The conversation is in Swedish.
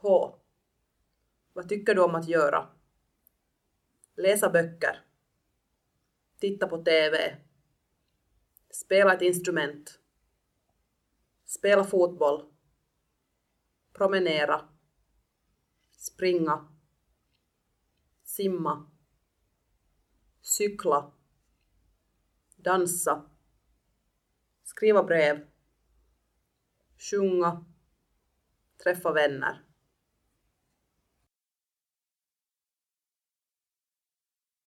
H. Vad tycker du om att göra? Läsa böcker. Titta på TV. Spela ett instrument. Spela fotboll. Promenera. Springa. Simma. Cykla. Dansa. Skriva brev. Sjunga. Träffa vänner.